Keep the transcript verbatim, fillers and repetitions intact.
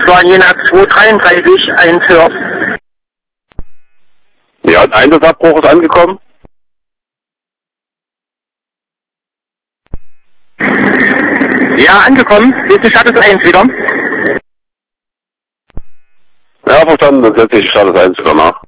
war Jena zwei dreiunddreißig eins Hörf. Ja, ein Einsatzabbruch ist angekommen. Ja, angekommen. Jetzt ist Status eins wieder. Ja, verstanden, dann setze ich Status eins wieder nach.